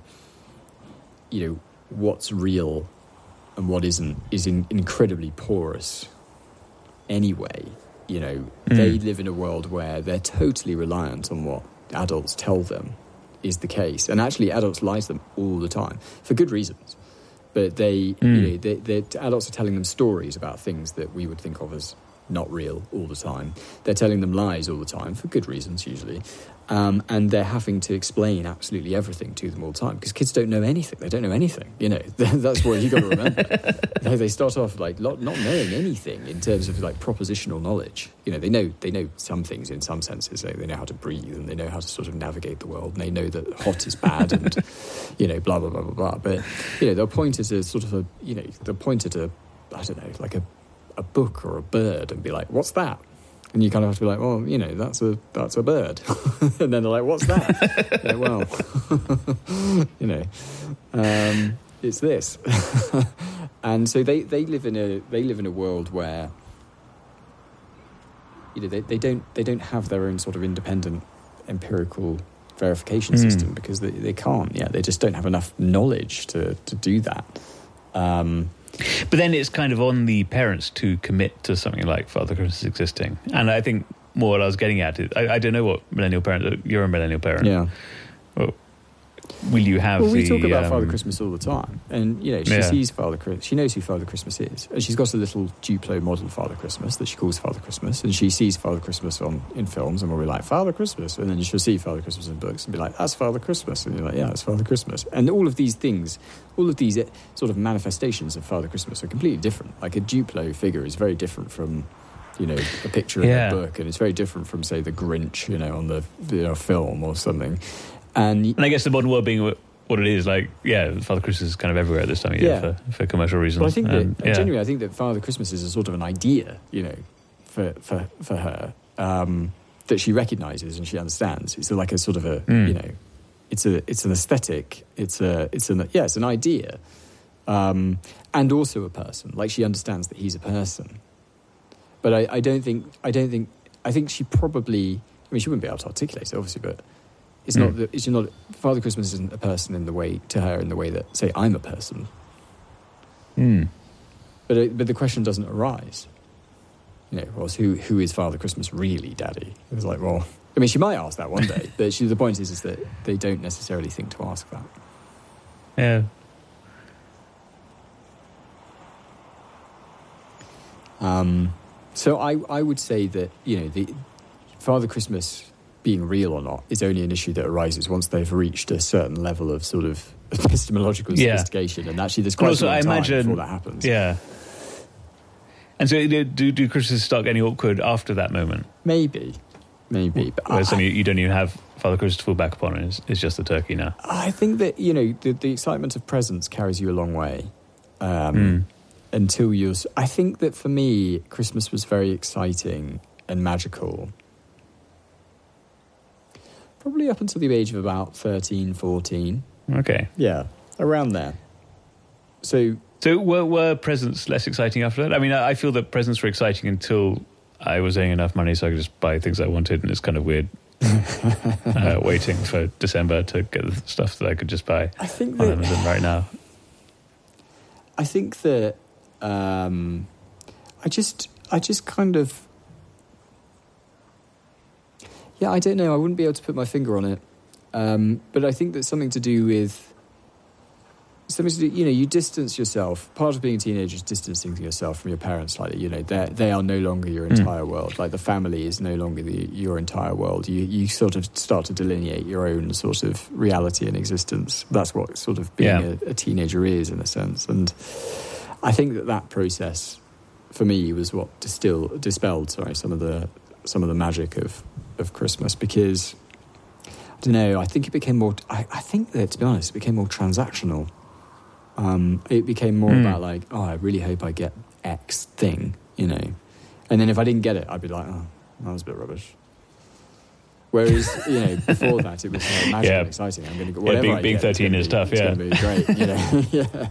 what's real and what isn't is incredibly porous anyway. They live in a world where they're totally reliant on what adults tell them is the case. And actually, adults lie to them all the time for good reasons. But they adults are telling them stories about things that we would think of as not real all the time. They're telling them lies all the time for good reasons usually, and they're having to explain absolutely everything to them all the time because kids don't know anything. They don't know anything. That's what you got to remember. They start off like not knowing anything in terms of like propositional knowledge. They know some things in some senses. They know how to breathe and they know how to sort of navigate the world. And they know that hot is bad and blah blah blah blah blah. But they'll point at a sort of they'll point at I don't know, like a book or a bird and be like, what's that? And you kind of have to be like, well, that's a bird. And then they're like, what's that? It's this. And so they live in a world where they don't have their own sort of independent empirical verification system because they can't. Yeah, they just don't have enough knowledge to do that. But then it's kind of on the parents to commit to something like Father Christmas existing. And I think more what I was getting at is, I don't know what millennial parent, you're a millennial parent. Yeah. Well, will you have we talk about Father Christmas all the time. And, she sees Father Christmas, she knows who Father Christmas is. And she's got a little Duplo model Father Christmas that she calls Father Christmas. And she sees Father Christmas in films and we'll be like, Father Christmas. And then she'll see Father Christmas in books and be like, that's Father Christmas. And you're like, yeah, that's Father Christmas. And all of these things, all of these sort of manifestations of Father Christmas are completely different. Like a Duplo figure is very different from, a picture in a book. And it's very different from, say, the Grinch, on the film or something. And I guess the modern world being what it is, like, Father Christmas is kind of everywhere at this time of year for commercial reasons. But I think genuinely, I think that Father Christmas is a sort of an idea, for her, that she recognises and she understands. It's like a sort of it's an aesthetic. It's an idea, and also a person. Like she understands that he's a person. But I think she probably. I mean, she wouldn't be able to articulate it, obviously, but. It's not that it's not. Father Christmas isn't a person in the way that, say, I'm a person. But the question doesn't arise. Who is Father Christmas really, Daddy? It was like, well, I mean, she might ask that one day, but the point is that they don't necessarily think to ask that. Yeah. So I would say that the Father Christmas being real or not is only an issue that arises once they've reached a certain level of sort of epistemological sophistication, and actually there's quite a long time before that happens. Yeah. And so do Christmases start getting awkward after that moment? Maybe. But you don't even have Father Christmas to fall back upon, and it's just the turkey now. I think that, the excitement of presents carries you a long way. Until you're... I think that for me, Christmas was very exciting and magical. Probably up until the age of about 13, 14. Okay. Yeah, around there. So were presents less exciting after that? I mean, I feel that presents were exciting until I was earning enough money so I could just buy things I wanted, and it's kind of weird waiting for December to get the stuff that I could just buy on Amazon right now. I think that I just kind of... Yeah, I don't know. I wouldn't be able to put my finger on it. But I think that's something to do, you distance yourself. Part of being a teenager is distancing yourself from your parents slightly. They are no longer your entire world. Like, the family is no longer your entire world. You sort of start to delineate your own sort of reality and existence. That's what sort of being a teenager is, in a sense. And I think that process, for me, was what dispelled some of the magic of Christmas, because I don't know, I think it became more... I think that, to be honest, it became more transactional. It became more about like, I really hope I get X thing, and then if I didn't get it, I'd be like, oh, that was a bit rubbish. Whereas, before that, it was magic and exciting. I'm going to go whatever. Being 13 is tough. It's going to be great.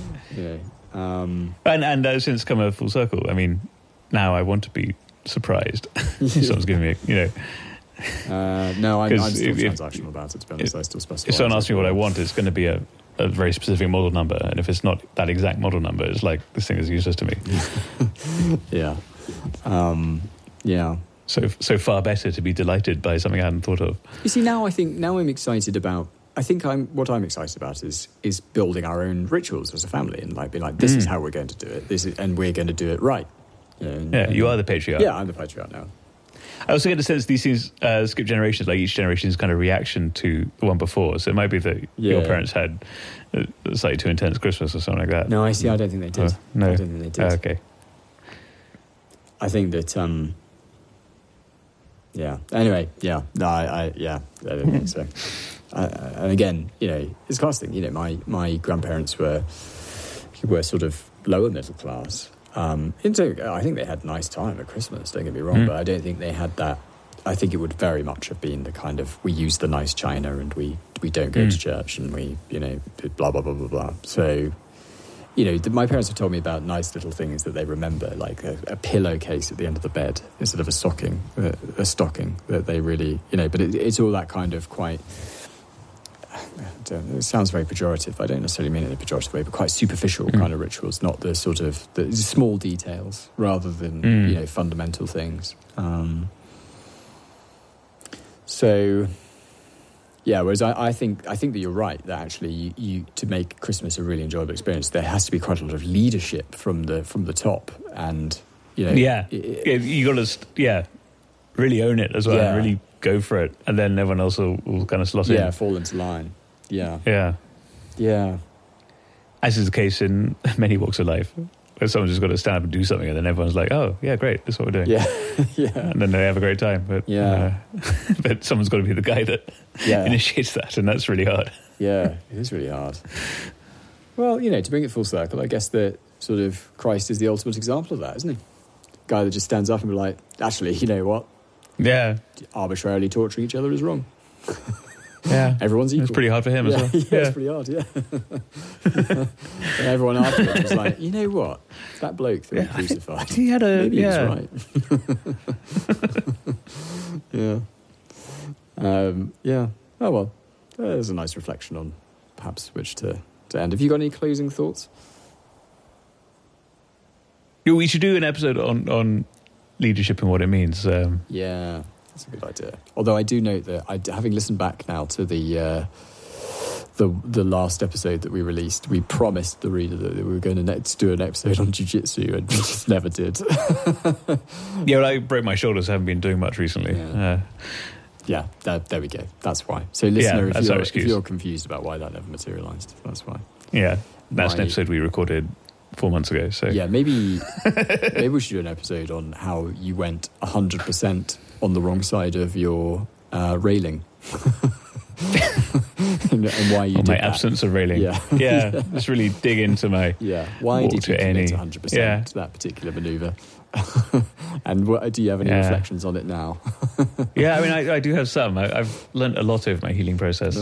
And since come a full circle, I mean, now I want to be surprised. Someone's giving me, No, I'm still transactional about it, to be honest. I still specify. If someone asks me what I want, it's going to be a very specific model number, and if it's not that exact model number, it's like, this thing is useless to me. Yeah. So far better to be delighted by something I hadn't thought of. You see, now I'm excited about... what I'm excited about is building our own rituals as a family, and like being like, this is how we're going to do it. And we're going to do it right. You are the patriarch. Yeah, I'm the patriarch now. I also get the sense these things skip generations, like each generation's kind of reaction to the one before. So it might be that your parents had a slightly too intense Christmas or something like that. No, I don't think they did. No. I don't think they did. Okay. I think that, Anyway, yeah. No, I don't think so. And again, it's a class thing. My grandparents were sort of lower middle class. I think they had a nice time at Christmas, don't get me wrong, but I don't think they had that. I think it would very much have been the kind of, we use the nice china and we don't go to church and we, blah, blah, blah, blah, blah. So, my parents have told me about nice little things that they remember, like a pillowcase at the end of the bed instead of a stocking that they really, but it's all that kind of quite... It sounds very pejorative. I don't necessarily mean it in a pejorative way, but quite superficial kind of rituals, not the sort of the small details rather than fundamental things. Whereas I think that you're right, that actually you to make Christmas a really enjoyable experience, there has to be quite a lot of leadership from the top, and you got to really own it as well, and really go for it, and then everyone else will kind of slot in. Yeah, fall into line. Yeah. As is the case in many walks of life, where someone's just got to stand up and do something, and then everyone's like, "Oh, yeah, great, that's what we're doing." Yeah, and then they have a great time. But but someone's got to be the guy that initiates that, and that's really hard. Yeah, it is really hard. Well, to bring it full circle, I guess that sort of Christ is the ultimate example of that, isn't he? Guy that just stands up and be like, "Actually, you know what? Yeah, arbitrarily torturing each other is wrong." Yeah, everyone's equal. It's pretty hard for him as well. Yeah, it's pretty hard. Yeah, and everyone afterwards was like, "You know what? That bloke that we crucified, he had a maybe he was right." Oh well, there's a nice reflection on perhaps which to end. Have you got any closing thoughts? We should do an episode on leadership and what it means. Yeah, that's a good idea. Although I do note that having listened back now to the last episode that we released, we promised the reader that we were going to do an episode on jiu-jitsu, and we just never did. Yeah, well, I broke my shoulders. I haven't been doing much recently. Yeah. Yeah, there we go. That's why. So, listener, if you're confused about why that never materialised, that's why. Yeah, that's an episode we recorded 4 months ago. So yeah, maybe we should do an episode on how you went 100% on the wrong side of your railing. and why you did my that. Absence of railing. Yeah. Just really dig into my why did you commit 100% to that particular manoeuvre? And do you have any reflections on it now? Yeah, I mean, I do have some. I've learnt a lot of my healing process.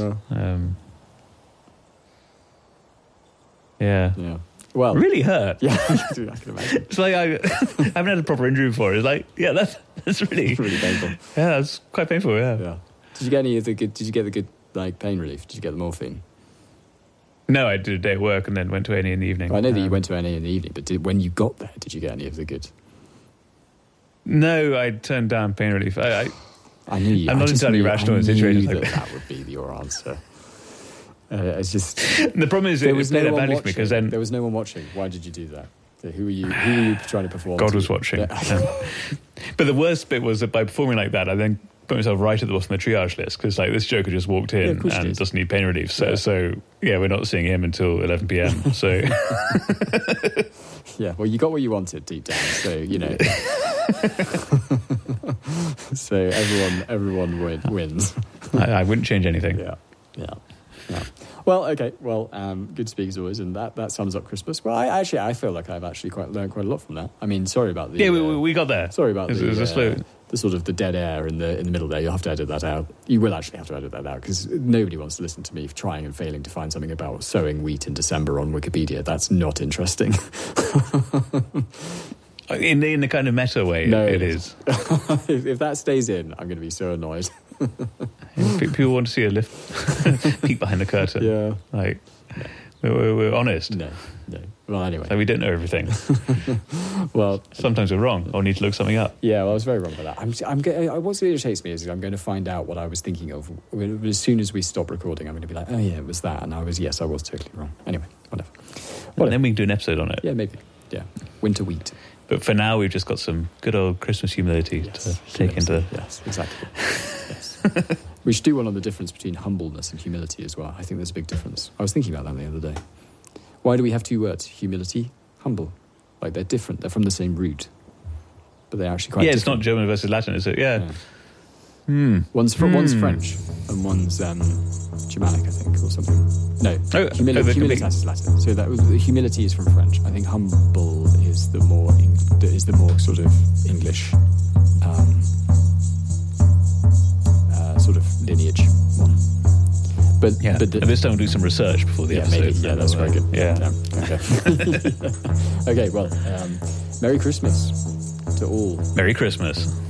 Yeah. Well, really hurt. Yeah, I can imagine. It's like I haven't had a proper injury before. It's like, that's really painful. Yeah, that's quite painful. Yeah. Did you get any of the good? Did you get the good pain relief? Did you get the morphine? No, I did a day at work and then went to A&E in the evening. Well, I know that you went to A&E in the evening, but when you got there, did you get any of the good? No, I turned down pain relief. I knew you. I'm not entirely rational in situations like that. That would be your answer. It's just the problem is it played that badly for me because then there was no one watching. Why did you do that? So who were you trying to perform? God was watching. Yeah. But the worst bit was that by performing like that, I then put myself right at the bottom of the triage list because this joker just walked in and doesn't need pain relief. So we're not seeing him until 11 p.m. So yeah, well, you got what you wanted deep down. So so everyone wins. I wouldn't change anything. Yeah. Well, okay. Well, good to speak as always, and that sums up Christmas. Well, I feel like I've actually learned quite a lot from that. I mean, sorry about the we got there. Sorry about the sort of the dead air in the middle there. You'll have to edit that out. You will actually have to edit that out because nobody wants to listen to me trying and failing to find something about sowing wheat in December on Wikipedia. That's not interesting. In the kind of meta way, no, it is. If that stays in, I'm going to be so annoyed. People want to see a peek behind the curtain. Yeah, like we're honest. No. Well, anyway, so we don't know everything. Well, sometimes we're wrong or need to look something up. Yeah, well, I was very wrong about that. What irritates me is I'm going to find out what I was thinking of as soon as we stop recording. I'm going to be like, oh yeah, it was that, and I was totally wrong. Anyway, whatever. And then we can do an episode on it. Yeah, maybe. Yeah, winter wheat. But for now, we've just got some good old Christmas humility to take into. Yes, exactly. Yes. We should do one on the difference between humbleness and humility as well. I think there's a big difference. I was thinking about that the other day. Why do we have two words? Humility, humble. Like they're different. They're from the same root, but they're actually quite different. It's not German versus Latin, is it? Yeah. One's French and one's Germanic, I think, or something. No, humilitas is Latin. So humility is from French. I think humble is the more sort of English sort of lineage one. But this time we'll do some research before the episode. Maybe. Yeah, that's very good. Yeah. Okay. Okay. Well, Merry Christmas to all. Merry Christmas.